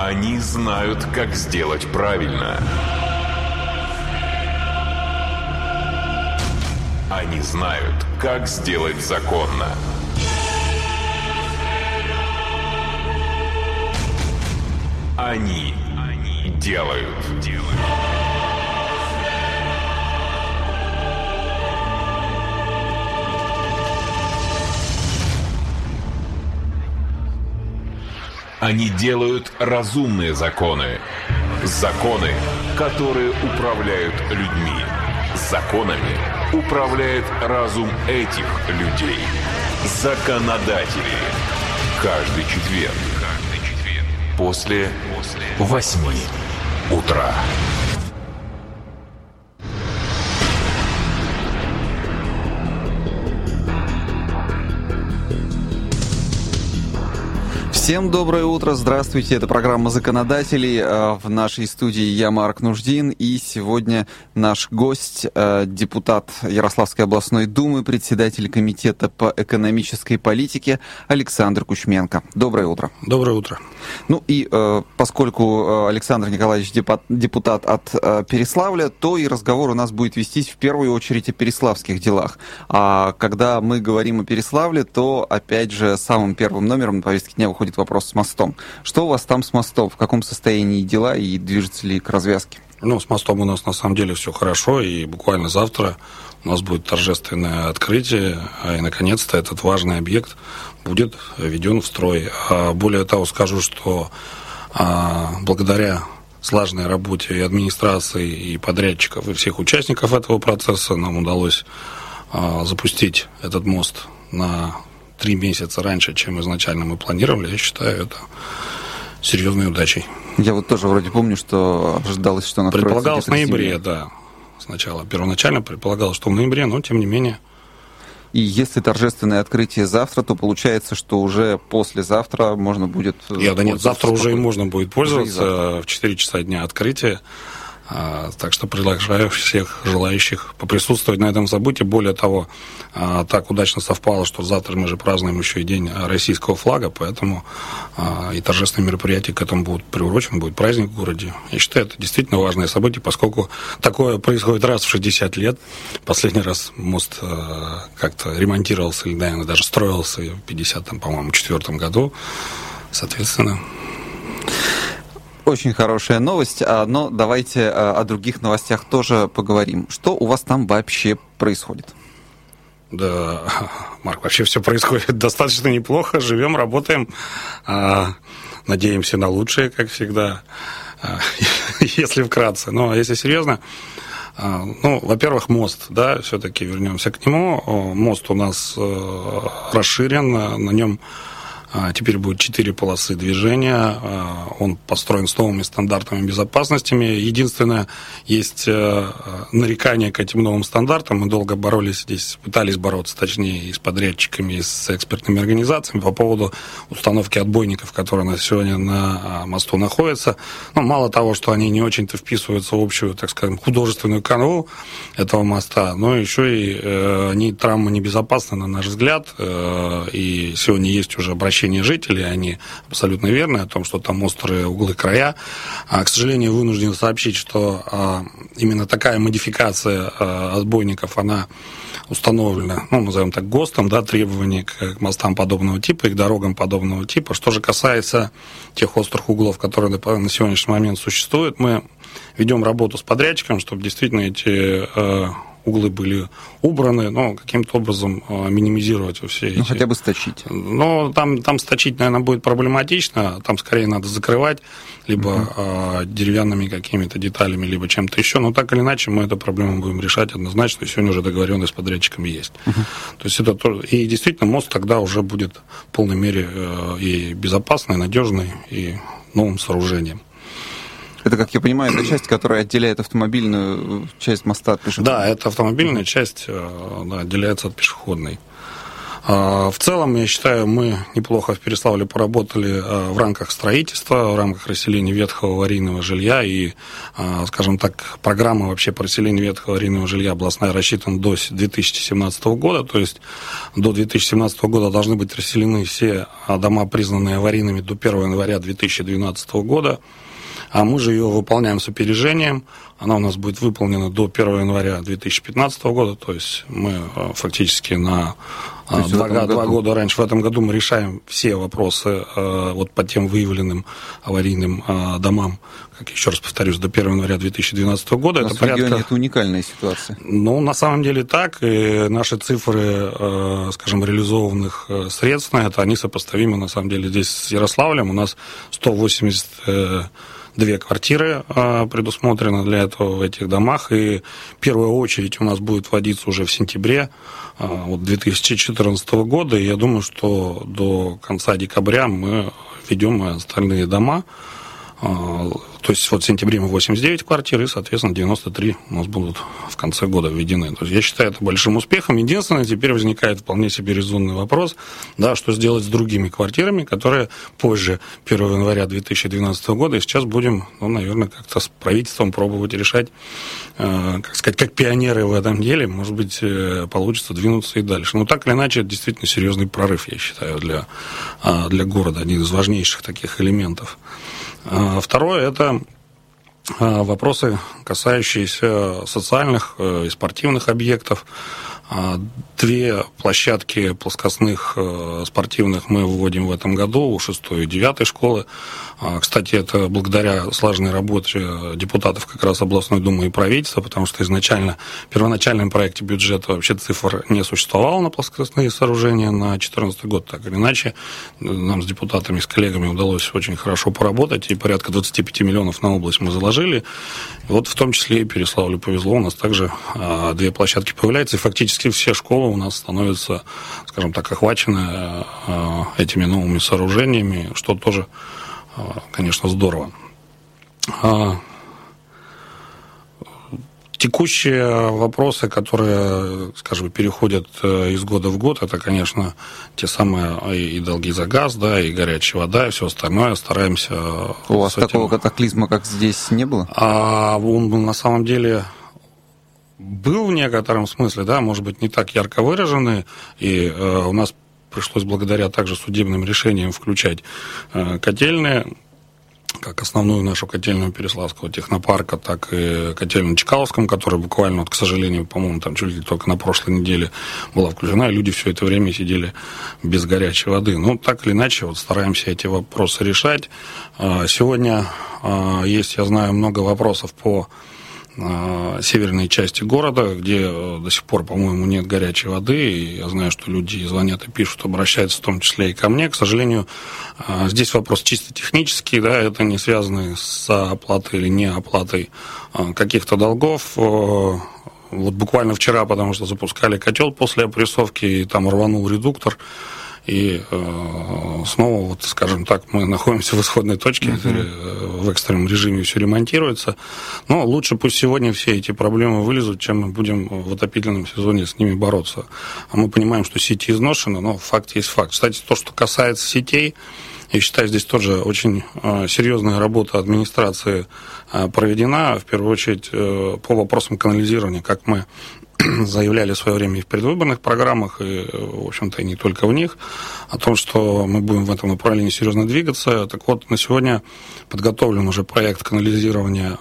Они знают, как сделать правильно. Они знают, как сделать законно. Они делают. Они делают разумные законы. Законы, которые управляют людьми. Законами управляет разум этих людей. Законодатели. Каждый четверг. После 8 утра. Всем доброе утро, здравствуйте, это программа «Законодатели». В нашей студии я, Марк Нуждин, и сегодня наш гость, депутат Ярославской областной думы, председатель комитета по экономической политике Александр Кучменко. Доброе утро. Доброе утро. Ну и поскольку Александр Николаевич депутат от Переславля, то и разговор у нас будет вестись в первую очередь о переславских делах. А когда мы говорим о Переславле, то опять же самым первым номером на повестке дня выходит вопрос с мостом. Что у вас там с мостом? В каком состоянии дела и движется ли к развязке? Ну, с мостом у нас на самом деле все хорошо, и буквально завтра у нас будет торжественное открытие, и наконец-то этот важный объект будет введен в строй. А более того, скажу, что благодаря слаженной работе и администрации, и подрядчиков, и всех участников этого процесса нам удалось запустить этот мост на 3 месяца раньше, чем изначально мы планировали. Я считаю это серьезной удачей. Я вот тоже вроде помню, что ожидалось, что она откроется. Предполагалось в ноябре, да. Сначала первоначально предполагалось, что в ноябре, но тем не менее. И если торжественное открытие завтра, то получается, что уже послезавтра можно будет... Нет, завтра уже и можно будет пользоваться в 4 часа дня открытия. Так что приглашаю всех желающих поприсутствовать на этом событии. Более того, так удачно совпало, что завтра мы же празднуем еще и День российского флага, поэтому и торжественные мероприятия к этому будут приурочены, будет праздник в городе. Я считаю, это действительно важное событие, поскольку такое происходит раз в 60 лет. Последний раз мост как-то ремонтировался, или, наверное, даже строился в 54 году. Соответственно... Очень хорошая новость, но давайте о других новостях тоже поговорим. Что у вас там вообще происходит? Да, Марк, вообще все происходит достаточно неплохо. Живем, работаем, надеемся на лучшее, как всегда, если вкратце. Но если серьезно, во-первых, мост, да, все-таки вернемся к нему. Мост у нас расширен, на нем теперь будет 4 полосы движения. Он построен с новыми стандартами безопасности. Единственное, есть нарекания к этим новым стандартам. Мы долго боролись здесь, пытались бороться, точнее, и с подрядчиками, и с экспертными организациями по поводу установки отбойников, которые на сегодня на мосту находятся. Мало того, что они не очень-то вписываются в общую, так скажем, художественную канву этого моста, но еще и они травмонебезопасны, на наш взгляд. И сегодня есть уже обращение жителей, они абсолютно верны о том, что там острые углы, края. К сожалению, вынужден сообщить, что именно такая модификация отбойников, она установлена, назовем так, ГОСТом, да, требований к мостам подобного типа и к дорогам подобного типа. Что же касается тех острых углов, которые на сегодняшний момент существуют, мы ведем работу с подрядчиком, чтобы действительно эти углы были убраны, но каким-то образом минимизировать все эти... хотя бы сточить. Там сточить, наверное, будет проблематично, там скорее надо закрывать либо деревянными какими-то деталями, либо чем-то еще, но так или иначе мы эту проблему будем решать однозначно, и сегодня уже договоренность с подрядчиками есть. То есть это тоже... И действительно мост тогда уже будет в полной мере и безопасный, и надежный, и новым сооружением. Это, как я понимаю, это часть, которая отделяет автомобильную часть моста от пешеходной. Да, это автомобильная часть отделяется от пешеходной. В целом, я считаю, мы неплохо в Переславле поработали в рамках строительства, в рамках расселения ветхого аварийного жилья. И, скажем так, программа вообще по расселению ветхого аварийного жилья областная рассчитана до 2017 года. То есть до 2017 года должны быть расселены все дома, признанные аварийными, до 1 января 2012 года. А мы же ее выполняем с опережением. Она у нас будет выполнена до 1 января 2015 года. То есть мы фактически на 2 года раньше. В этом году мы решаем все вопросы вот по тем выявленным аварийным домам, как еще раз повторюсь, до 1 января 2012 года. У нас в регионе это уникальная ситуация. Ну, на самом деле так. И наши цифры, скажем, реализованных средств на это, они сопоставимы, на самом деле, здесь с Ярославлем. У нас 182 квартиры предусмотрено для этого в этих домах, и первая очередь у нас будет вводиться уже в сентябре 2014 года, и я думаю, что до конца декабря мы введем остальные дома. То есть вот в сентябре мы 89 квартир, и, соответственно, 93 у нас будут в конце года введены. То есть я считаю это большим успехом. Единственное, теперь возникает вполне себе резонный вопрос, да, что сделать с другими квартирами, которые позже 1 января 2012 года, и сейчас будем, наверное, как-то с правительством пробовать решать, как сказать, как пионеры в этом деле, может быть, получится двинуться и дальше. Но так или иначе, это действительно серьезный прорыв, я считаю, для города, один из важнейших таких элементов. Второе – это вопросы, касающиеся социальных и спортивных объектов. 2 площадки плоскостных спортивных мы выводим в этом году, у 6-й и 9-й школы. Кстати, это благодаря слаженной работе депутатов как раз областной думы и правительства, потому что изначально, в первоначальном проекте бюджета вообще цифр не существовало на плоскостные сооружения на 2014 год. Так или иначе, нам с депутатами, с коллегами удалось очень хорошо поработать, и порядка 25 миллионов на область мы заложили. Вот в том числе и Переславлю повезло, у нас также 2 площадки появляются, и фактически все школы у нас становятся, скажем так, охвачены этими новыми сооружениями, что тоже, конечно, здорово. Текущие вопросы, которые, скажем, переходят из года в год, это, конечно, те самые и долги за газ, да, и горячая вода, и все остальное. Стараемся... У вас такого катаклизма, как здесь, не было? Он на самом деле был в некотором смысле, да, может быть, не так ярко выраженный, и у нас пришлось благодаря также судебным решениям включать котельные, как основную нашу котельную Переславского технопарка, так и котельную Чкаловском, которая буквально, вот, к сожалению, по-моему, там чуть ли только на прошлой неделе была включена, и люди все это время сидели без горячей воды. Ну, так или иначе, вот стараемся эти вопросы решать. Сегодня есть, я знаю, много вопросов по северной части города, где до сих пор, по-моему, нет горячей воды, и я знаю, что люди звонят и пишут, обращаются в том числе и ко мне. К сожалению, здесь вопрос чисто технический, да, это не связано с оплатой или не оплатой каких-то долгов. Вот буквально вчера, потому что запускали котел после опрессовки, и там рванул редуктор, и снова, вот, скажем так, мы находимся в исходной точке, в экстренном режиме все ремонтируется. Но лучше пусть сегодня все эти проблемы вылезут, чем мы будем в отопительном сезоне с ними бороться. А мы понимаем, что сети изношены, но факт есть факт. Кстати, то, что касается сетей, я считаю, здесь тоже очень серьезная работа администрации проведена, в первую очередь по вопросам канализирования, как мы заявляли в свое время и в предвыборных программах, и, в общем-то, и не только в них, о том, что мы будем в этом направлении серьезно двигаться. Так вот, на сегодня подготовлен уже проект канализирования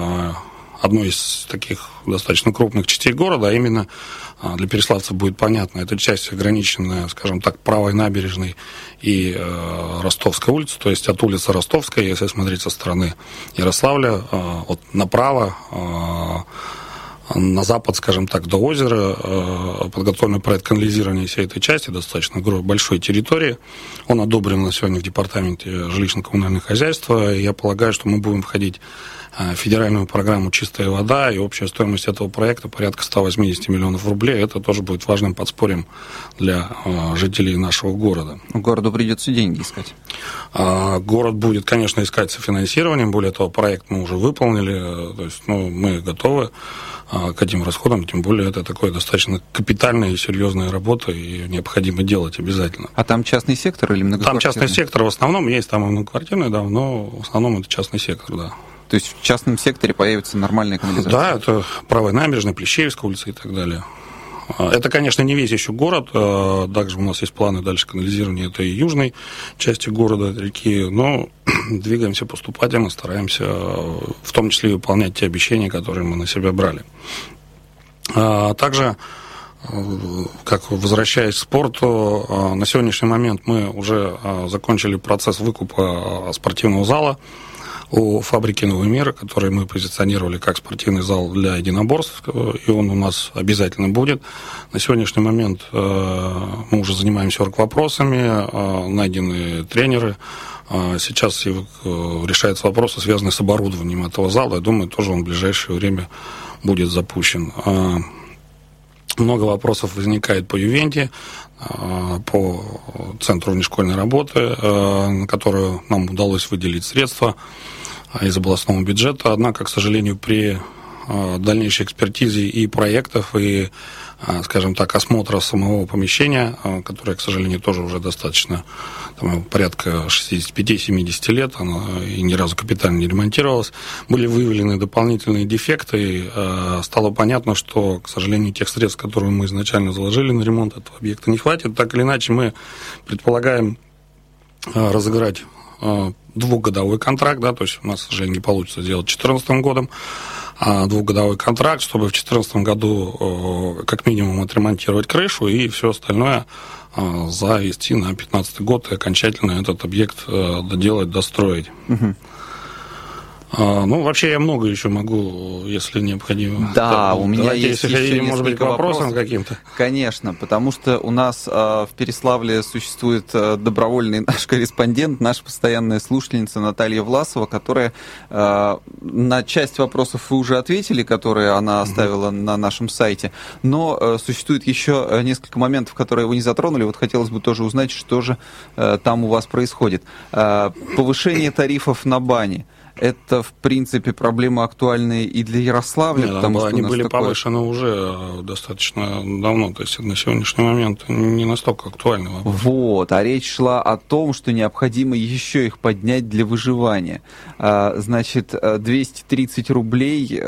одной из таких достаточно крупных частей города, а именно для переславцев будет понятно, это часть ограниченная, скажем так, правой набережной и Ростовской улицы, то есть от улицы Ростовской, если смотреть со стороны Ярославля, вот направо, на запад, скажем так, до озера, подготовлен проект канализирования всей этой части, достаточно большой территории. Он одобрен на сегодня в департаменте жилищно-коммунального хозяйства. И я полагаю, что мы будем входить в федеральную программу «Чистая вода», и общая стоимость этого проекта порядка 180 миллионов рублей. Это тоже будет важным подспорьем для жителей нашего города. Городу придется деньги искать. Город будет, конечно, искать софинансирование. Более того, проект мы уже выполнили, то есть мы готовы к этим расходам, тем более это такое достаточно капитальная и серьезная работа, и ее необходимо делать обязательно. А там частный сектор или многоквартирный? Там частный сектор в основном, есть там и многоквартирный, да, но в основном это частный сектор, да. То есть в частном секторе появится нормальная канализация? Да, это Правая набережная, Плещеевская улица и так далее. Это, конечно, не весь еще город, также у нас есть планы дальше канализирования этой южной части города, реки, но двигаемся поступательно, стараемся в том числе и выполнять те обещания, которые мы на себя брали. Также, как возвращаясь к спорту, на сегодняшний момент мы уже закончили процесс выкупа спортивного зала у фабрики «Новый мир», который мы позиционировали как спортивный зал для единоборств, и он у нас обязательно будет. На сегодняшний момент мы уже занимаемся оргвопросами, найдены тренеры. Сейчас решаются вопросы, связанные с оборудованием этого зала. Я думаю, тоже он в ближайшее время будет запущен. Много вопросов возникает по Ювенте, по Центру внешкольной работы, на которую нам удалось выделить средства из областного бюджета. Однако, к сожалению, при дальнейшей экспертизе и проектов, и, скажем так, осмотра самого помещения, которое, к сожалению, тоже уже достаточно, там, порядка 65-70 лет, оно и ни разу капитально не ремонтировалось, были выявлены дополнительные дефекты, и стало понятно, что, к сожалению, тех средств, которые мы изначально заложили на ремонт этого объекта, не хватит. Так или иначе, мы предполагаем разыграть двухгодовой контракт, да, то есть у нас, к сожалению, не получится сделать 2014 годом, двухгодовой контракт, чтобы в 2014 году как минимум отремонтировать крышу и все остальное завести на 2015 год и окончательно этот объект доделать, достроить. Угу. Ну, вообще я много еще могу, если необходимо. Да, у меня есть еще может быть, к вопросам каким-то. Конечно, потому что у нас в Переславле существует добровольный наш корреспондент, наша постоянная слушательница Наталья Власова, которая на часть вопросов вы уже ответили, которые она оставила на нашем сайте, но существует еще несколько моментов, которые вы не затронули. Вот хотелось бы тоже узнать, что же там у вас происходит. Повышение тарифов на бани. Это, в принципе, проблема актуальная и для Ярославля, потому что они были повышены уже достаточно давно, то есть на сегодняшний момент не настолько актуальны вопрос. Вот, а речь шла о том, что необходимо еще их поднять для выживания. Значит, 230 рублей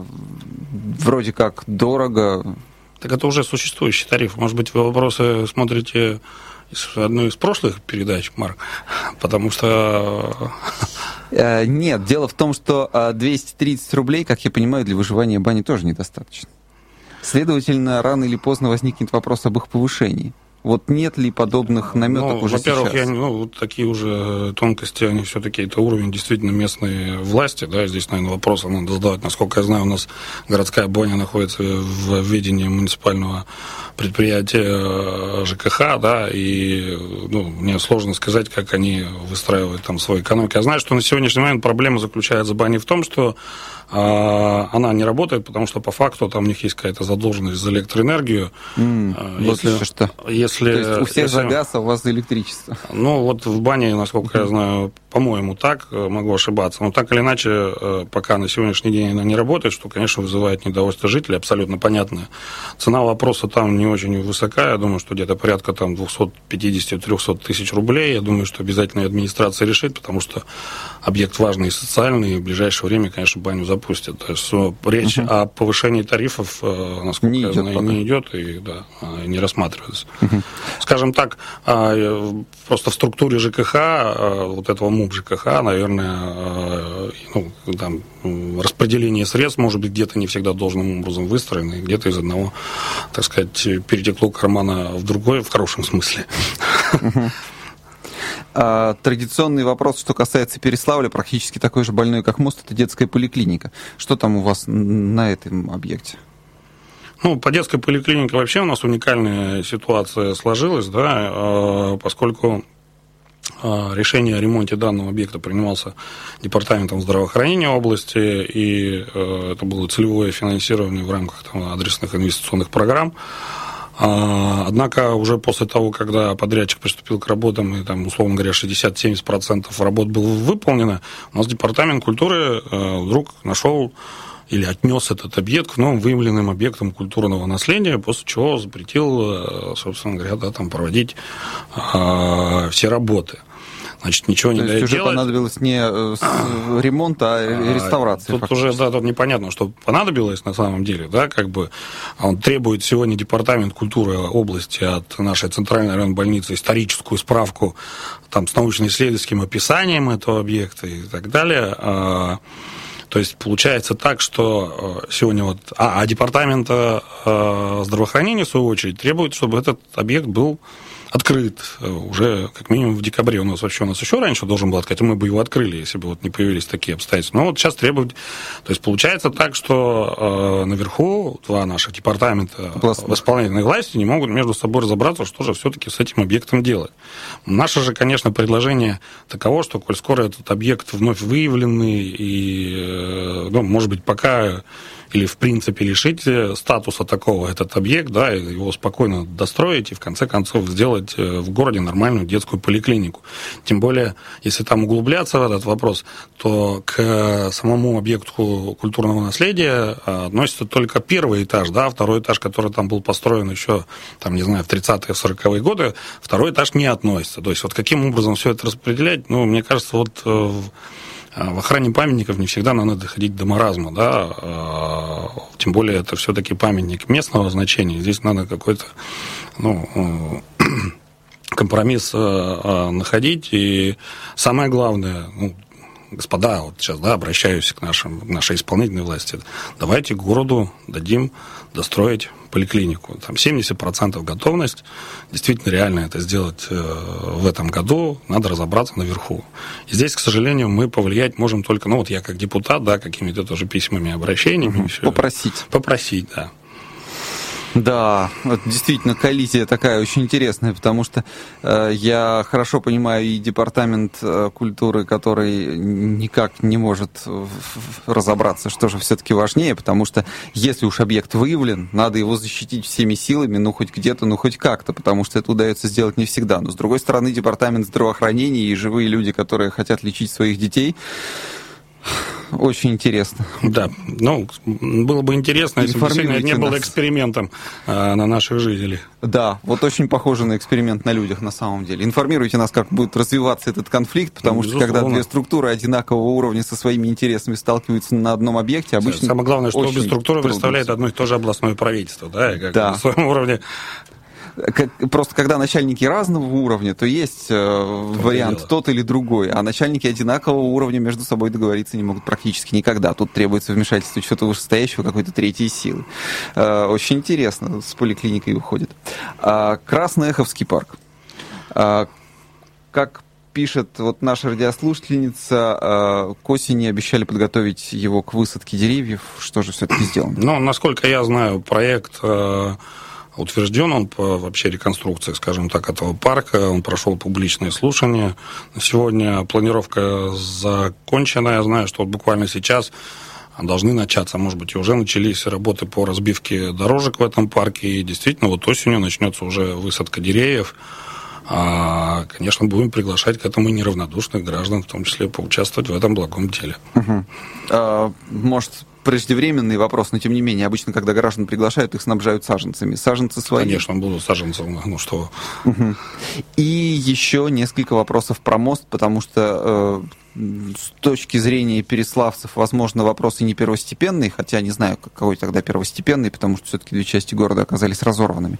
вроде как дорого. Так это уже существующий тариф. Может быть, вы вопросы смотрите одну из прошлых передач, Марк, потому что... Нет, дело в том, что 230 рублей, как я понимаю, для выживания бани тоже недостаточно. Следовательно, рано или поздно возникнет вопрос об их повышении. Вот нет ли подобных наметок уже во-первых, сейчас? Вот такие уже тонкости, они все-таки, это уровень действительно местной власти, да, здесь, наверное, вопрос надо задавать. Насколько я знаю, у нас городская баня находится в ведении муниципального предприятия ЖКХ, да, и мне сложно сказать, как они выстраивают там свою экономику. Я знаю, что на сегодняшний момент проблема заключается в бане в том, что она не работает, потому что по факту там у них есть какая-то задолженность за электроэнергию. То есть у всех за газ, а у вас за электричество. Ну, вот в бане, насколько я знаю, по-моему, так, могу ошибаться. Но так или иначе, пока на сегодняшний день она не работает, что, конечно, вызывает недовольство жителей, абсолютно понятно. Цена вопроса там не очень высока, я думаю, что где-то порядка там 250-300 тысяч рублей. Я думаю, что обязательно администрация решит, потому что объект важный и социальный, и в ближайшее время, конечно, баню запустят. То есть речь о повышении тарифов, насколько я знаю, не идет и не рассматривается. Скажем так, просто в структуре ЖКХ, вот этого МУП ЖКХ, наверное, там распределение средств, может быть, где-то не всегда должным образом выстроено, и где-то из одного, так сказать, перетекло кармана в другой, в хорошем смысле. Традиционный вопрос, что касается Переславля, практически такой же больной, как мост, это детская поликлиника. Что там у вас на этом объекте? По детской поликлинике вообще у нас уникальная ситуация сложилась, да, поскольку решение о ремонте данного объекта принимался Департаментом здравоохранения области, и это было целевое финансирование в рамках адресных инвестиционных программ. Однако уже после того, когда подрядчик приступил к работам, и условно говоря, 60-70% работ было выполнено, у нас Департамент культуры вдруг нашел или отнес этот объект к новым выявленным объектам культурного наследия, после чего запретил, собственно говоря, да, там проводить все работы. Значит, ничего не дает делать. То есть уже понадобилось не ремонт, а реставрация. Тут уже, да, тут непонятно, что понадобилось на самом деле, да, как бы он требует сегодня Департамент культуры области от нашей центральной районной больницы историческую справку там с научно-исследовательским описанием этого объекта и так далее. То есть получается так, что сегодня вот... Департамент здравоохранения, в свою очередь, требует, чтобы этот объект был открыт уже как минимум в декабре. У нас еще раньше должен был открыть, мы бы его открыли, если бы вот не появились такие обстоятельства. Но вот сейчас требуют... То есть получается так, что наверху два наших департамента в исполнительной власти не могут между собой разобраться, что же все-таки с этим объектом делать. Наше же, конечно, предложение таково, что, коль скоро этот объект вновь выявленный и, может быть, пока... или, в принципе, лишить статуса такого этот объект, да, его спокойно достроить и, в конце концов, сделать в городе нормальную детскую поликлинику. Тем более, если там углубляться в этот вопрос, то к самому объекту культурного наследия относится только первый этаж, да, второй этаж, который там был построен еще, там, не знаю, в 30-е, 40-е годы, второй этаж не относится. То есть, вот каким образом все это распределять, мне кажется, вот... В охране памятников не всегда надо доходить до маразма, да, тем более это все-таки памятник местного значения, здесь надо какой-то, компромисс находить, и самое главное, господа, вот сейчас, да, обращаюсь к нашей исполнительной власти, давайте городу дадим достроить поликлинику. Там 70% готовность. Действительно реально это сделать в этом году. Надо разобраться наверху. И здесь, к сожалению, мы повлиять можем только, я как депутат, да, какими-то тоже письмами, обращениями. Попросить, да. Да, вот действительно, коллизия такая очень интересная, потому что я хорошо понимаю и департамент культуры, который никак не может разобраться, что же все-таки важнее, потому что если уж объект выявлен, надо его защитить всеми силами, хоть где-то, хоть как-то, потому что это удается сделать не всегда. Но, с другой стороны, департамент здравоохранения и живые люди, которые хотят лечить своих детей, очень интересно. Да, было бы интересно, если бы действительно не было экспериментом на наших жителей. Да, вот очень похоже на эксперимент на людях на самом деле. Информируйте нас, как будет развиваться этот конфликт, потому что когда две структуры одинакового уровня со своими интересами сталкиваются на одном объекте, обычно... Самое главное, что обе структуры представляют одно и то же областное правительство, да, и как на своем уровне... Просто когда начальники разного уровня, то есть вариант тот или другой, а начальники одинакового уровня между собой договориться не могут практически никогда. Тут требуется вмешательство чего-то вышестоящего, какой-то третьей силы. Очень интересно, с поликлиникой уходит. Красноэховский парк. Как пишет вот наша радиослушательница, к осени обещали подготовить его к высадке деревьев. Что же все-таки сделано? Насколько я знаю, проект... утвержден он по вообще реконструкции, скажем так, этого парка. Он прошел публичные слушания. Сегодня планировка закончена. Я знаю, что вот буквально сейчас должны начаться, может быть, и уже начались работы по разбивке дорожек в этом парке. И действительно, вот осенью начнется уже высадка деревьев. Конечно, будем приглашать к этому и неравнодушных граждан, в том числе поучаствовать в этом благом деле. Может, преждевременный вопрос, но тем не менее, обычно, когда граждан приглашают, их снабжают саженцами. Саженцы свои? Конечно, будут саженцы, что... И еще несколько вопросов про мост, потому что с точки зрения переславцев, возможно, вопросы не первостепенные, хотя не знаю, какой тогда первостепенный, потому что все-таки две части города оказались разорванными.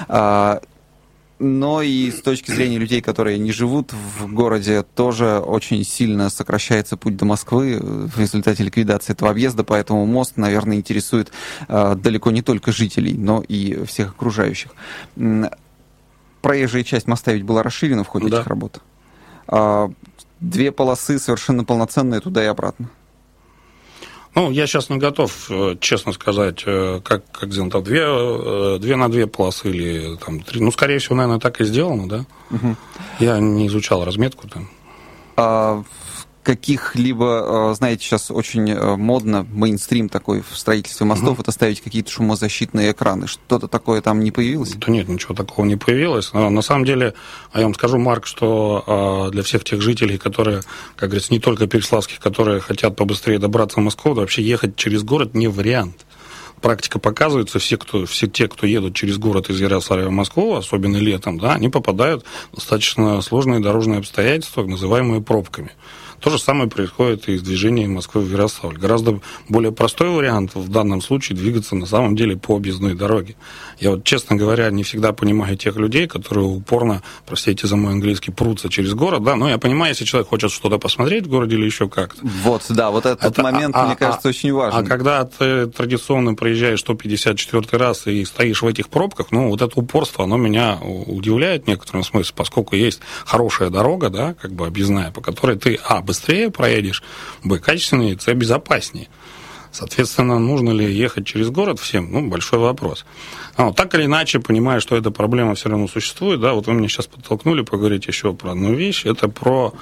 Но и с точки зрения людей, которые не живут в городе, тоже очень сильно сокращается путь до Москвы в результате ликвидации этого объезда, поэтому мост, наверное, интересует далеко не только жителей, но и всех окружающих. Проезжая часть моста ведь была расширена в ходе этих работ. Две полосы совершенно полноценные туда и обратно. Я сейчас не готов, честно сказать, как сделано там, две на две полосы или там 3. Скорее всего, наверное, так и сделано, да? Я не изучал разметку там. каких-либо, знаете, сейчас очень модно, мейнстрим такой в строительстве мостов, это ставить какие-то шумозащитные экраны. Что-то такое там не появилось? Да нет, ничего такого не появилось. На самом деле, я вам скажу, Марк, что для всех тех жителей, которые, как говорится, не только переславских, которые хотят побыстрее добраться в Москву, вообще ехать через город не вариант. Практика показывается, все те, кто едут через город из Ярославля в Москву, особенно летом, да, они попадают в достаточно сложные дорожные обстоятельства, называемые пробками. То же самое происходит и с движением Москвы в Ярославль. Гораздо более простой вариант в данном случае двигаться на самом деле по объездной дороге. Я вот, честно говоря, не всегда понимаю тех людей, которые упорно, простите за мой английский, прутся через город, да, но я понимаю, если человек хочет что-то посмотреть в городе или еще как-то. Вот, да, вот этот момент, мне кажется, очень важен. А когда ты традиционно проезжаешь 154 раз и стоишь в этих пробках, ну, вот это упорство, оно меня удивляет в некотором смысле, поскольку есть хорошая дорога, да, как бы объездная, по которой ты, быстрее проедешь, качественнее, безопаснее. Соответственно, нужно ли ехать через город всем? Ну, большой вопрос. Так или иначе, понимая, что эта проблема все равно существует, да, вот вы меня сейчас подтолкнули поговорить еще про одну вещь, это про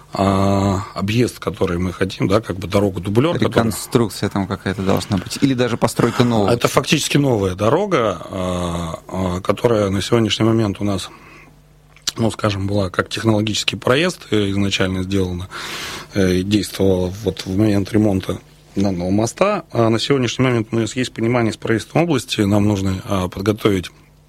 объезд, который мы хотим, да, как бы дорогу-дублер. Реконструкция там какая-то должна быть, или даже постройка нового. Это фактически новая дорога, которая на сегодняшний момент у нас, ну, скажем, была как технологический проезд изначально сделана и действовала вот в момент ремонта данного моста. А на сегодняшний момент у нас есть понимание с правительством области, нам нужно подготовить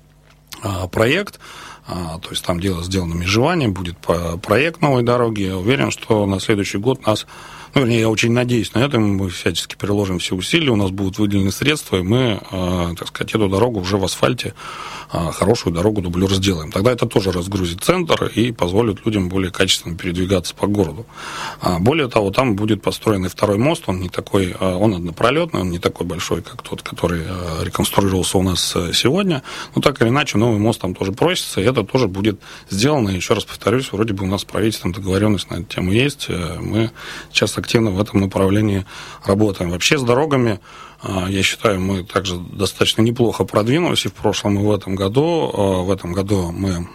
проект, то есть там дело сделано межевание, будет проект новой дороги. Я уверен, что на следующий год нас, ну, вернее, я очень надеюсь на это, мы всячески приложим все усилия, у нас будут выделены средства, и мы, так сказать, эту дорогу уже в асфальте, хорошую дорогу-дублер сделаем. Тогда это тоже разгрузит центр и позволит людям более качественно передвигаться по городу. Более того, там будет построен и второй мост, он не такой, он однопролетный, он не такой большой, как тот, который реконструировался у нас сегодня, но так или иначе новый мост там тоже просится, и это тоже будет сделано. Еще раз повторюсь, вроде бы у нас с правительством договоренность на эту тему есть, мы сейчас активно в этом направлении работаем. Вообще с дорогами, я считаю, мы также достаточно неплохо продвинулись и в прошлом, и в этом году. В этом году мы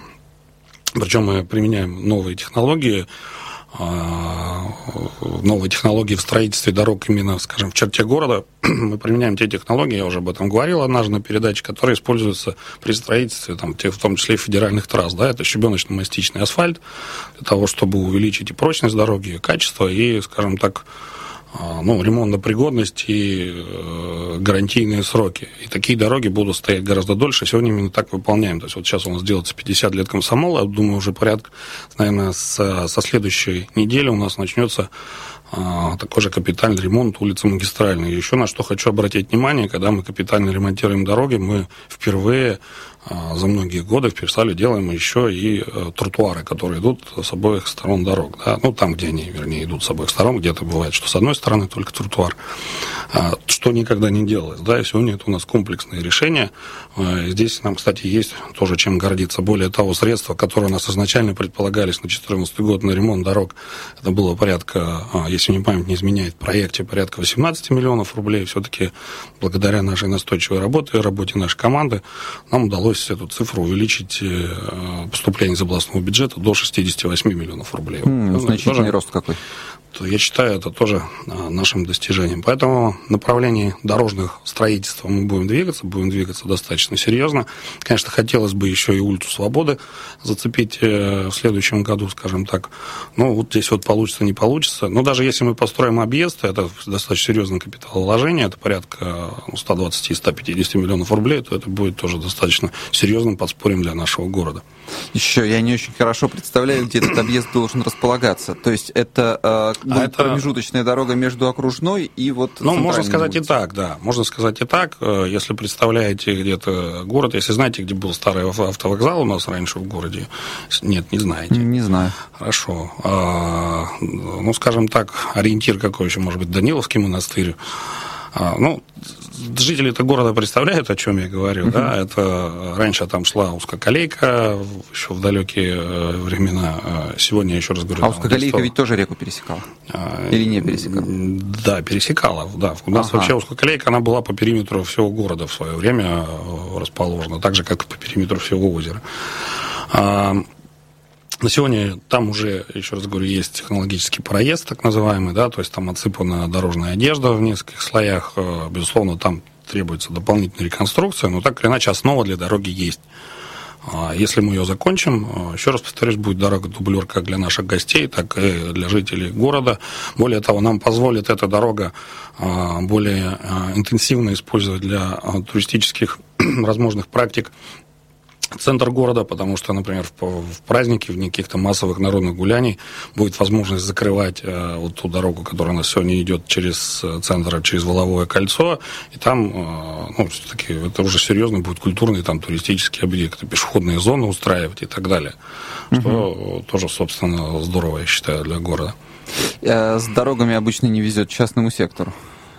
применяем новые технологии в строительстве дорог именно, скажем, в черте города. Мы применяем те технологии, я уже об этом говорил однажды на передаче, которые используются при строительстве, там, в том числе и федеральных трасс. Да, это щебеночно-мастичный асфальт для того, чтобы увеличить и прочность дороги, и качество, и, скажем так, ремонтопригодность и гарантийные сроки. И такие дороги будут стоять гораздо дольше. Сегодня именно так выполняем. То есть вот сейчас у нас делается 50 лет комсомола. Я думаю, уже порядка, наверное, со следующей недели у нас начнется такой же капитальный ремонт улицы Магистральной. И еще на что хочу обратить внимание, когда мы капитально ремонтируем дороги, мы впервые за многие годы в Переславле делаем еще и тротуары, которые идут с обоих сторон дорог. Да? Ну, там, где они, вернее, идут с обоих сторон, где-то бывает, что с одной стороны только тротуар, что никогда не делалось. Да? И сегодня это у нас комплексное решение. Здесь нам, кстати, есть тоже чем гордиться. Более того, средства, которые у нас изначально предполагались на 2014 год на ремонт дорог, это было порядка, если мне память не изменяет, в проекте порядка 18 миллионов рублей. Все-таки благодаря нашей настойчивой работе и работе нашей команды нам удалось эту цифру увеличить поступление из областного бюджета до 68 миллионов рублей. Значительный рост какой. Я считаю, это тоже нашим достижением. Поэтому в направлении дорожных строительства мы будем двигаться достаточно серьезно. Конечно, хотелось бы еще и улицу Свободы зацепить в следующем году, скажем так. Ну, вот здесь вот получится, не получится. Но даже если мы построим объезд, это достаточно серьезное капиталовложение, это порядка 120-150 миллионов рублей, то это будет тоже достаточно серьезным подспорьем для нашего города. Еще я не очень хорошо представляю, где этот объезд должен располагаться. То есть это будет промежуточная дорога между окружной и вот центральной можно сказать улицей. И так, да. Можно сказать и так. Если представляете где-то город, если знаете, где был старый автовокзал у нас раньше в городе. Нет, не знаете. Не знаю. Хорошо. Скажем так, ориентир какой еще, может быть, Даниловский монастырь. Жители-то города представляют, о чем я говорю, да, это раньше там шла узкоколейка, еще в далекие времена, сегодня я еще раз говорю. А узкоколейка ведь тоже реку пересекала? Или не пересекала? Да, пересекала, да. У нас вообще узкоколейка, она была по периметру всего города в свое время расположена, так же, как и по периметру всего озера. На сегодня там уже, еще раз говорю, есть технологический проезд, так называемый, да, то есть там отсыпана дорожная одежда в нескольких слоях. Безусловно, там требуется дополнительная реконструкция, но так или иначе основа для дороги есть. Если мы ее закончим, еще раз повторюсь, будет дорога-дублер как для наших гостей, так и для жителей города. Более того, нам позволит эта дорога более интенсивно использовать для туристических возможных практик центр города, потому что, например, в праздники, в каких-то массовых народных гуляний будет возможность закрывать вот ту дорогу, которая у нас сегодня идет через центр, через Воловое кольцо, и там, ну, все-таки это уже серьезно будет культурные, там, туристические объекты, пешеходные зоны устраивать и так далее, что тоже, собственно, здорово, я считаю, для города. С дорогами обычно не везет частному сектору.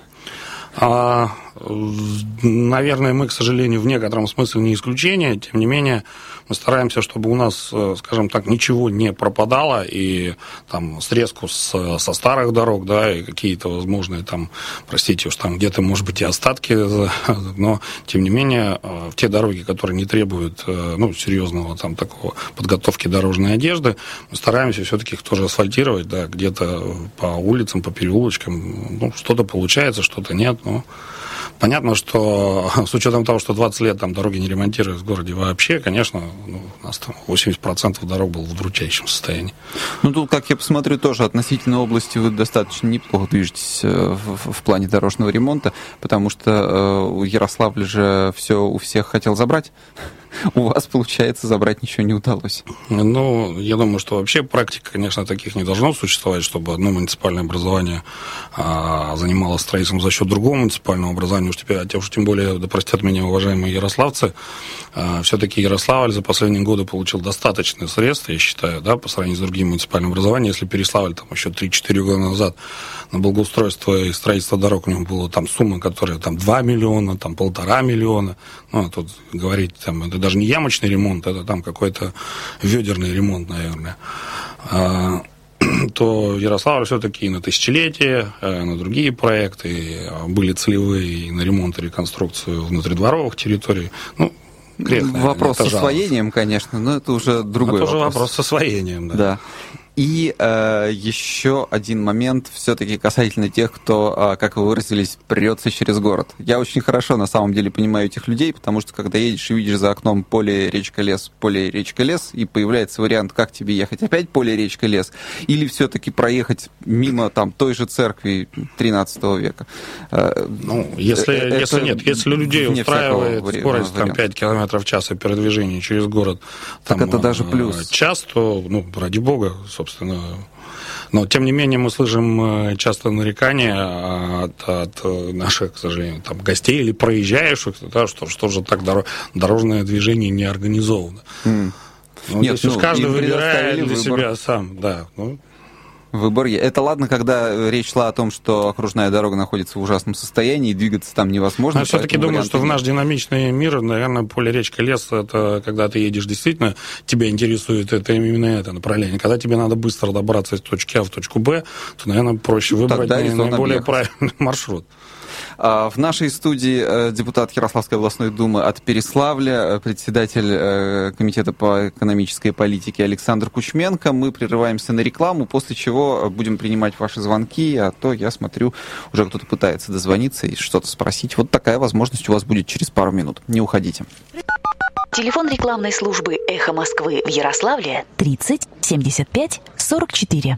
Наверное, мы, к сожалению, в некотором смысле не исключение. Тем не менее, мы стараемся, чтобы у нас, скажем так, ничего не пропадало, и там срезку со старых дорог, да, и какие-то возможные там, простите уж, там где-то, может быть, и остатки, но, тем не менее, в те дороги, которые не требуют, ну, серьезного там такого подготовки дорожной одежды, мы стараемся все-таки их тоже асфальтировать, да, где-то по улицам, по переулочкам, ну, что-то получается, что-то нет, но понятно, что с учетом того, что 20 лет там дороги не ремонтируют в городе вообще, конечно, ну, у нас там 80% дорог было в удручающем состоянии. Ну, тут, как я посмотрю, тоже относительно области вы достаточно неплохо движетесь в плане дорожного ремонта, потому что Ярославль же все у всех хотел забрать. У вас, получается, забрать ничего не удалось. Ну, я думаю, что вообще практик, конечно, таких не должно существовать, чтобы одно муниципальное образование занималось строительством за счет другого муниципального образования. Уж тем более, да простят меня уважаемые ярославцы, все-таки Ярославль за последние годы получил достаточные средства, я считаю, да, по сравнению с другими муниципальными образованиями. Если Переславль там еще 3-4 года назад на благоустройство и строительство дорог у него была там сумма, которая там 2 миллиона, там 1,5 миллиона. Ну, тут говорить там, это даже не ямочный ремонт, это там какой-то ведерный ремонт, наверное. То Ярославль все-таки и на тысячелетие, на другие проекты были целевые и на ремонт и реконструкцию внутридворовых территорий. Ну, грех, наверное, вопрос с освоением, конечно, но это уже другой вопрос. Это уже вопрос с освоением, да. Да. И еще один момент все-таки касательно тех, кто, как вы выразились, прется через город. Я очень хорошо на самом деле понимаю этих людей, потому что когда едешь и видишь за окном поле, речка, лес, и появляется вариант, как тебе ехать опять поле, речка, лес, или все-таки проехать мимо там той же церкви 13 века. Ну, если людей устраивает скорость там, 5 км в час и передвижение через город, там, так это даже плюс. Час, то, ну, ради бога, собственно. Но, тем не менее, мы слышим часто нарекания от наших, к сожалению, там, гостей или проезжающих, да, что же так дорожное движение не организовано. Ну, нет, здесь каждый выбирает для себя сам. Да, ну. Выбор есть. Это ладно, когда речь шла о том, что окружная дорога находится в ужасном состоянии, и двигаться там невозможно. Я все-таки думаю, что в наш динамичный мир, наверное, поле, речка, лес, это когда ты едешь действительно, тебя интересует это именно это направление. Когда тебе надо быстро добраться из точки А в точку Б, то, наверное, проще выбрать наиболее правильный маршрут. В нашей студии депутат Ярославской областной думы от Переславля, председатель комитета по экономической политике Александр Кучменко. Мы прерываемся на рекламу, после чего будем принимать ваши звонки, а то, я смотрю, уже кто-то пытается дозвониться и что-то спросить. Вот такая возможность у вас будет через пару минут. Не уходите. Телефон рекламной службы «Эхо Москвы» в Ярославле 30 75 44.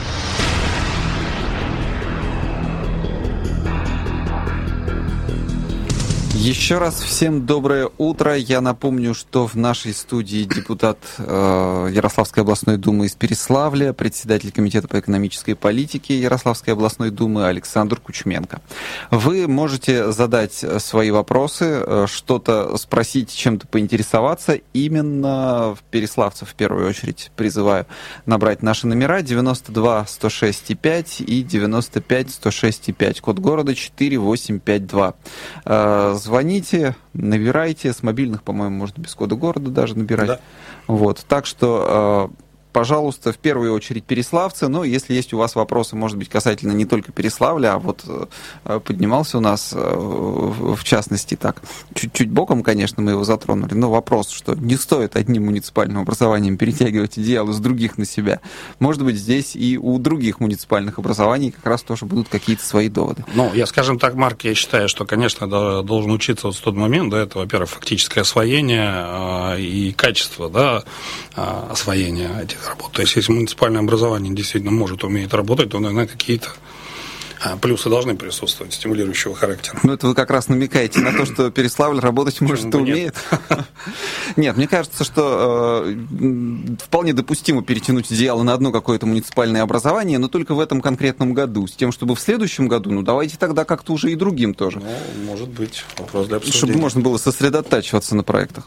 Еще раз всем доброе утро. Я напомню, что в нашей студии депутат Ярославской областной думы из Переславля, председатель комитета по экономической политике Ярославской областной думы Александр Кучменко. Вы можете задать свои вопросы, что-то спросить, чем-то поинтересоваться. Именно в переславцев в первую очередь призываю набрать наши номера 92 106 5 и 95 106 5, код города 4852. Звоните, набирайте. С мобильных, по-моему, можно без кода города даже набирать. Да. Вот. Так что пожалуйста, в первую очередь переславцы, но если есть у вас вопросы, может быть, касательно не только Переславля, а вот поднимался у нас, в частности, так, чуть-чуть боком, конечно, мы его затронули, но вопрос, что не стоит одним муниципальным образованием перетягивать одеяло с других на себя. Может быть, здесь и у других муниципальных образований как раз тоже будут какие-то свои доводы. Ну, скажем так, Марк, я считаю, что, конечно, должен учиться вот в тот момент, да, это, во-первых, фактическое освоение и качество, да, освоения этих работ. То есть, если муниципальное образование действительно умеет работать, то, наверное, какие-то плюсы должны присутствовать, стимулирующего характера. Ну, это вы как раз намекаете на то, что Переславль работать может и умеет. Нет, мне кажется, что вполне допустимо перетянуть одеяло на одно какое-то муниципальное образование, но только в этом конкретном году. С тем, чтобы в следующем году, ну, давайте тогда как-то уже и другим тоже. Ну, может быть, вопрос для обсуждения. Чтобы можно было сосредотачиваться на проектах.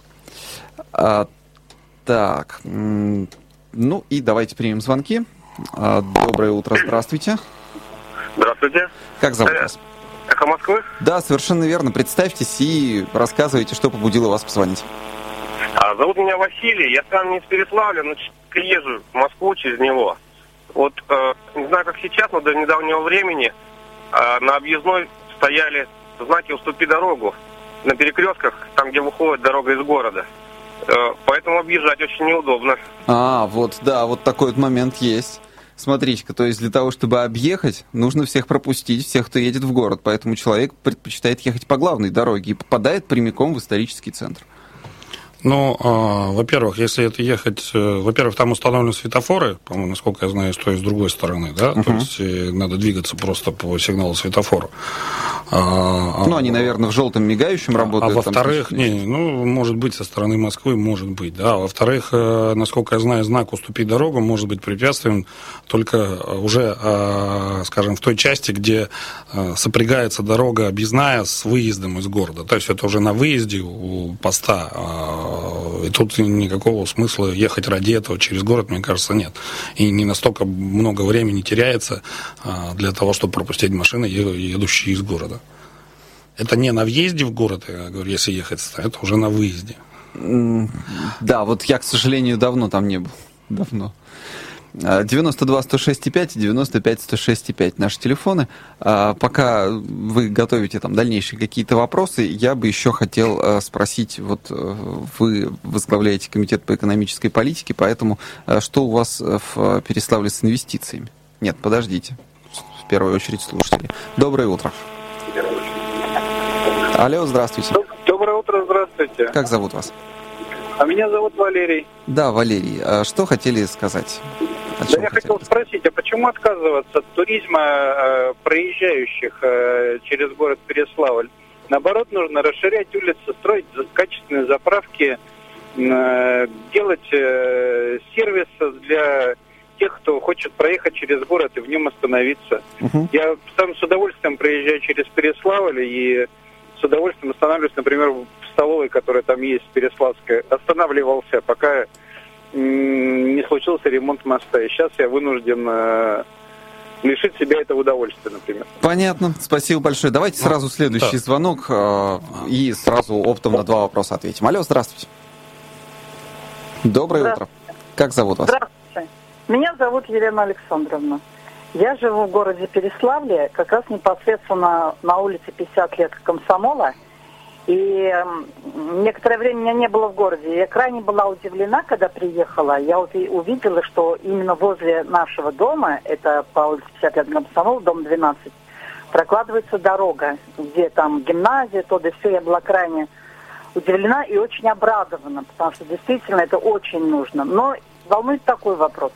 Так, ну и давайте примем звонки. Доброе утро, здравствуйте. Здравствуйте. Как зовут вас? Эхо Москвы? Да, совершенно верно. Представьтесь и рассказывайте, что побудило вас позвонить. Зовут меня Василий. Я сам не из Переславля, но езжу в Москву через него. Вот, не знаю, как сейчас, но до недавнего времени на объездной стояли знаки «Уступи дорогу» на перекрестках, там, где выходит дорога из города. Поэтому объезжать очень неудобно. Вот, да, вот такой вот момент есть. Смотрите-ка, то есть для того, чтобы объехать, нужно всех пропустить, всех, кто едет в город. Поэтому человек предпочитает ехать по главной дороге и попадает прямиком в исторический центр. Ну, во-первых, если это ехать... Во-первых, там установлены светофоры, по-моему, насколько я знаю, с другой стороны, да? То есть надо двигаться просто по сигналу светофора. Ну, они, наверное, в желтом мигающем работают. А во-вторых, может быть, со стороны Москвы, может быть, да. Во-вторых, насколько я знаю, знак «Уступи дорогу» может быть препятствием только уже, скажем, в той части, где сопрягается дорога объездная с выездом из города. То есть это уже на выезде у поста. И тут никакого смысла ехать ради этого через город, мне кажется, нет. И не настолько много времени теряется для того, чтобы пропустить машины, едущие из города. Это не на въезде в город, я говорю, если ехать, это уже на выезде. Да, вот я, к сожалению, давно там не был. Давно. 92-106-5 и 95-106-5 наши телефоны. Пока вы готовите там дальнейшие какие-то вопросы, я бы еще хотел спросить, вот вы возглавляете комитет по экономической политике, поэтому что у вас в Переславле с инвестициями? Нет, подождите. В первую очередь слушатели. Доброе утро. Алло, здравствуйте. Доброе утро, здравствуйте. Как зовут вас? А меня зовут Валерий. Да, Валерий. Что хотели сказать? Да, я хотел спросить, а почему отказываться от туризма проезжающих через город Переславль? Наоборот, нужно расширять улицы, строить качественные заправки, делать сервис для тех, кто хочет проехать через город и в нем остановиться. Я сам с удовольствием проезжаю через Переславль и с удовольствием останавливаюсь, например, в столовой, которая там есть, Переславская. Останавливался, пока не случился ремонт моста. И сейчас я вынужден лишить себя этого удовольствия, например. Понятно. Спасибо большое. Давайте сразу следующий звонок и сразу оптом на два вопроса ответим. Алло, здравствуйте. Доброе утро. Как зовут вас? Здравствуйте. Меня зовут Елена Александровна. Я живу в городе Переславле, как раз непосредственно на улице 50 лет Комсомола. И некоторое время меня не было в городе. Я крайне была удивлена, когда приехала. Я увидела, что именно возле нашего дома, это по улице 50 лет Комсомола, дом 12, прокладывается дорога, где там гимназия, то да все. Я была крайне удивлена и очень обрадована, потому что действительно это очень нужно. Но волнует такой вопрос.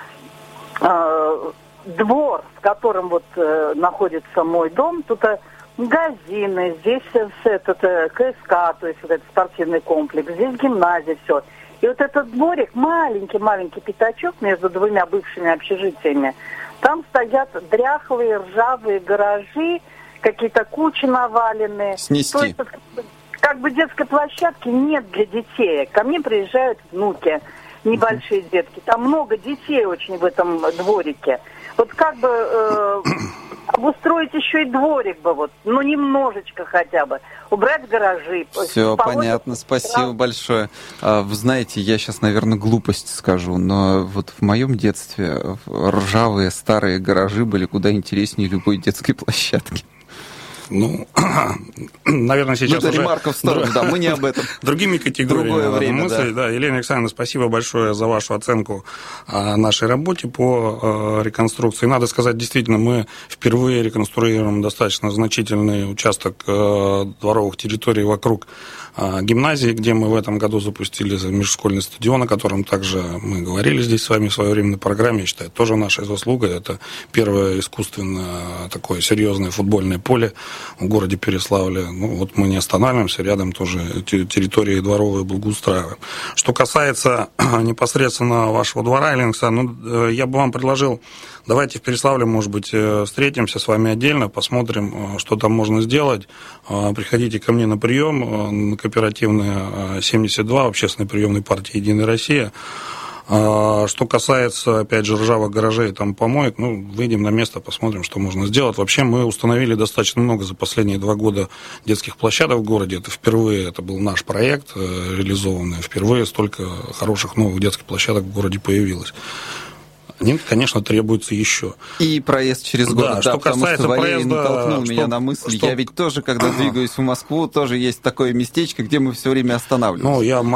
Двор, в котором вот находится мой дом, тут магазины, здесь КСК, то есть вот этот спортивный комплекс, здесь гимназия, все. И вот этот дворик, маленький пятачок между двумя бывшими общежитиями, там стоят дряхлые, ржавые гаражи, какие-то кучи наваленные. Снести. То есть, как бы детской площадки нет для детей. Ко мне приезжают внуки, небольшие детки. Там много детей очень в этом дворике. Вот как бы обустроить еще и дворик бы, вот, ну, немножечко хотя бы. Убрать гаражи. Все понятно, спасибо большое. Вы знаете, я сейчас, наверное, глупость скажу, но вот в моем детстве ржавые старые гаражи были куда интереснее любой детской площадки. Ну, наверное, сейчас уже... ремарка в сторону, да, мы не об этом. Другими категориями мыслей. Да. Елена Александровна, спасибо большое за вашу оценку нашей работе по реконструкции. Надо сказать, действительно, мы впервые реконструируем достаточно значительный участок дворовых территорий вокруг гимназии, где мы в этом году запустили межшкольный стадион, о котором также мы говорили здесь с вами в свое время на программе. Я считаю, тоже наша заслуга. Это первое искусственное такое серьезное футбольное поле в городе Переславле. Ну, вот мы не останавливаемся, рядом тоже территории дворовые благоустраиваем. Что касается непосредственно вашего двора, Елена Александровна, я бы вам предложил, давайте в Переславле, может быть, встретимся с вами отдельно, посмотрим, что там можно сделать. Приходите ко мне на прием, на кооперативный 72 общественной приемной партии «Единая Россия». Что касается, опять же, ржавых гаражей, там помоек, ну, выйдем на место, посмотрим, что можно сделать. Вообще мы установили достаточно много за последние 2 года детских площадок в городе. Это впервые, это был наш проект реализованный, впервые столько хороших новых детских площадок в городе появилось. Они, конечно, требуется еще. И проезд через город, да, что потому касается что Валерий проезда, натолкнул меня на мысль. Я ведь тоже, когда двигаюсь в Москву, тоже есть такое местечко, где мы все время останавливаемся. Ну, я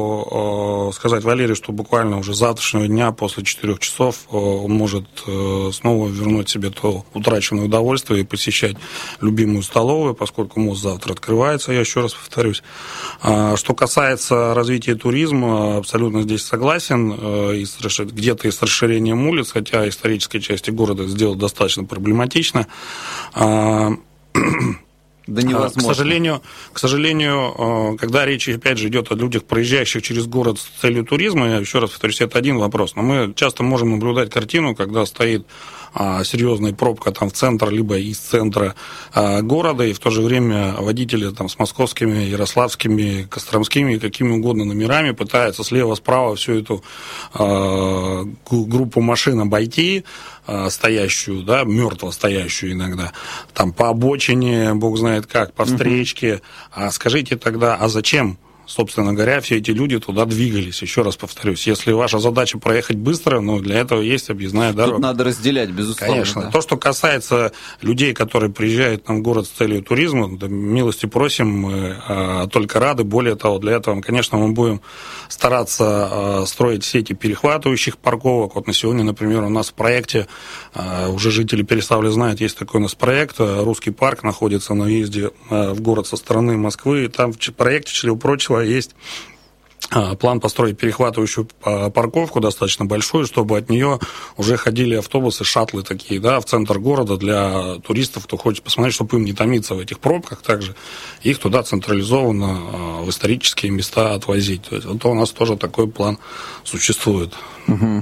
могу сказать Валерию, что буквально уже завтрашнего дня, после 4 часов, он может снова вернуть себе то утраченное удовольствие и посещать любимую столовую, поскольку мост завтра открывается, я еще раз повторюсь. Что касается развития туризма, абсолютно здесь согласен. Где-то и с расширением улиц, хотя исторической части города сделать достаточно проблематично. Да невозможно. К сожалению, когда речь, опять же, идет о людях, проезжающих через город с целью туризма, я еще раз повторюсь, это один вопрос. Но мы часто можем наблюдать картину, когда стоит серьезная пробка там в центр, либо из центра города, и в то же время водители там с московскими, ярославскими, костромскими, какими угодно номерами пытаются слева-справа всю эту группу машин обойти, стоящую, да, мертво стоящую иногда, там по обочине, бог знает как, по встречке. Скажите тогда, а зачем, собственно говоря, все эти люди туда двигались? Еще раз повторюсь, если ваша задача проехать быстро, ну, для этого есть объездная дорога. Тут надо разделять, безусловно. Конечно. Да. То, что касается людей, которые приезжают в город с целью туризма, да, милости просим, мы только рады. Более того, для этого, конечно, мы будем стараться строить сети перехватывающих парковок. Вот на сегодня, например, у нас в проекте, уже жители Переславля знают, есть такой у нас проект, Русский парк, находится на въезде в город со стороны Москвы. И там в проекте, в числе прочего, есть план построить перехватывающую парковку достаточно большую, чтобы от нее уже ходили автобусы, шаттлы такие, да, в центр города для туристов, кто хочет посмотреть, чтобы им не томиться в этих пробках, также их туда централизованно в исторические места отвозить. То есть вот у нас тоже такой план существует. Угу.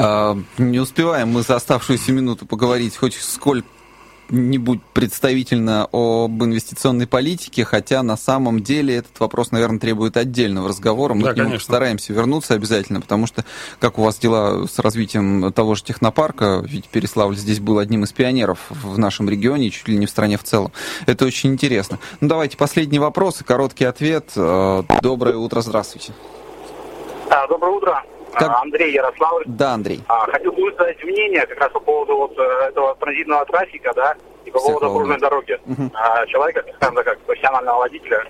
Не успеваем мы за оставшуюся минуту поговорить хоть сколько-нибудь представительно об инвестиционной политике, хотя на самом деле этот вопрос, наверное, требует отдельного разговора. Мы к нему постараемся вернуться обязательно, потому что как у вас дела с развитием того же технопарка, ведь Переславль здесь был одним из пионеров в нашем регионе, чуть ли не в стране в целом. Это очень интересно. Ну, давайте последний вопрос и короткий ответ. Доброе утро, здравствуйте. Доброе утро. Андрей, Ярославль. Да, Андрей. Хотел бы высказать мнение как раз по поводу вот этого транзитного трафика, да, и по поводу окружной дороги. Человека, скажем так, как профессионального водителя,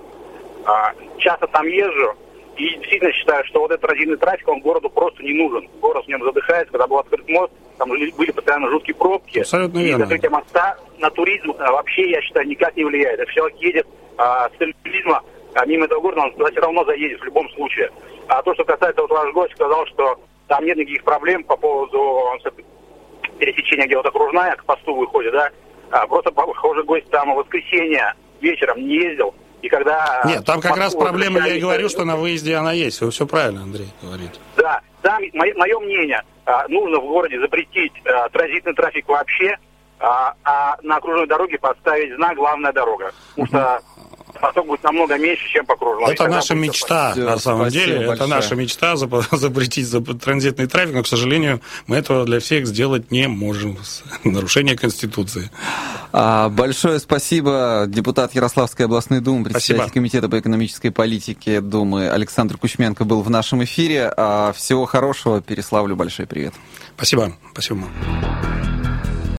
часто там езжу, и действительно считаю, что вот этот транзитный трафик, он городу просто не нужен. Город в нем задыхается, когда был открыт мост, там были постоянно жуткие пробки. Абсолютно и верно. закрытие моста на туризм вообще, я считаю, никак не влияет. Если человек едет с целью туризма, мимо этого города он все равно заедет в любом случае. А то, что касается, вот ваш гость сказал, что там нет никаких проблем по поводу пересечения, где вот окружная к посту выходит, да. Просто, похоже, гость там в воскресенье вечером не ездил. И когда... Нет, там как раз проблема, я и говорю, что на выезде она есть. Вы все правильно, Андрей, говорите. Да, там, мое мнение, нужно в городе запретить транзитный трафик вообще, а на окружной дороге поставить знак «Главная дорога». Потому что поток будет намного меньше, чем по кружной. Это наша мечта, на самом деле. большое. Это наша мечта запретить транзитный трафик, но, к сожалению, мы этого для всех сделать не можем. Нарушение Конституции. Большое спасибо. Депутат Ярославской областной думы, председатель комитета по экономической политике Думы Александр Кучменко был в нашем эфире. Всего хорошего. Переславлю большой привет. Спасибо. Спасибо.